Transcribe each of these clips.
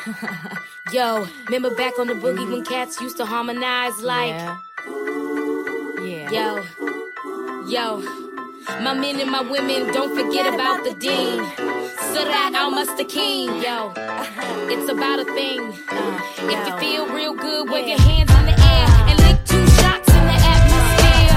Yo, remember back on the boogie when cats used to harmonize like... Yeah. Yo, my men and my women, don't forget about the dean. Sarat al-Mustaqim, yo. It's about a thing. If you feel real good, wave your hands in the air and lick 2 shots in the atmosphere.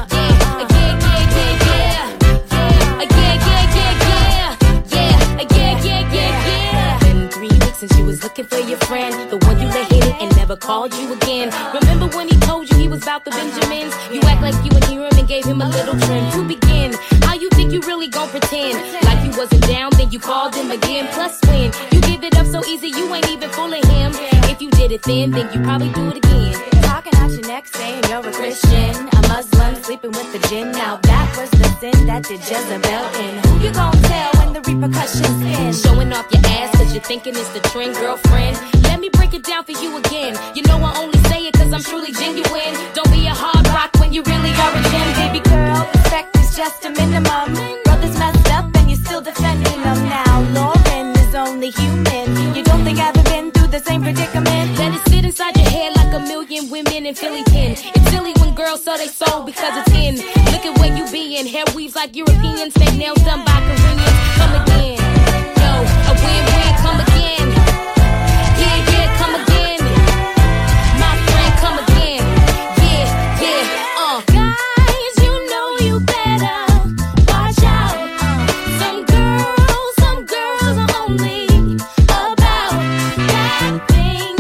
Yeah. Been 3 weeks since you was looking for your friend, the one you let hit it and never called you again. Remember when he told you he was about the Benjamins? You act like you ain't hear him and gave him a little trim. To begin, how you think you really gon' pretend like you wasn't down, then you called him again? Plus when you give it up so easy, you ain't even fooling him. If you did it then you probably do it again. Talking out your neck saying you're a Christian, a Muslim sleeping with the jinn. Now that was the sin that did Jezebel in. Who you gon' tell when the repercussions spin? Showing off your ass cause you're thinking it's the trend, girlfriend. Let me break it down for you again. You know I only say it cause I'm truly genuine. Don't be a hard rock when you really are a gem. Baby girl, respect is just a minimum. Brothers messed up and you're still defending them. Now Lauren is only human. You don't think I've ever been through the same predicament? Let it sit inside your head like a million women in Philly pen. It's silly when girls sell their soul because it's in. Look at where you be in. Hair weaves like Europeans, fake nails done by Koreans. Come again, yo, a win-win, come again. Yeah, come again. My friend, come again. Yeah, Guys, you know you better watch out. Some girls are only about that thing.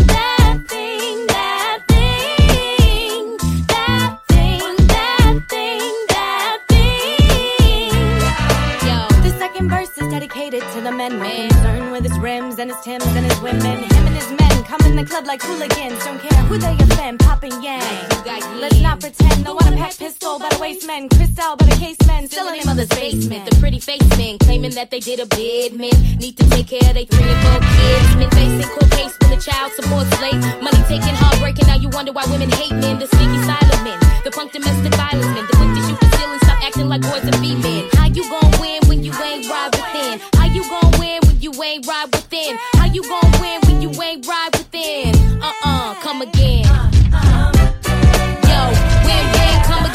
yo. The second verse is dedicated to the men. Concerned with his rims and his Timbs and his women. Him and his men come in the club like hooligans. Don't care who they offend, popping yang. Let's not pretend. No one a pack pistol by the waistmen. Crystal by the casement. Still in their mother's basement. The pretty face men claiming that they did a bid. Men need to take care of their 3 and 4 kids. Men facing court case when the child support's late. Money taking, heartbreaking. Now you wonder why women hate men. The sneaky silent men. The punk domestic violence men. The quick to shoot the ceiling. Stop acting like boys and be men. How you gon' win when you ain't ride within? How you gon' win when you ain't ride within? How you gon' win when you ain't ride within? Come again. Yo, win, come again.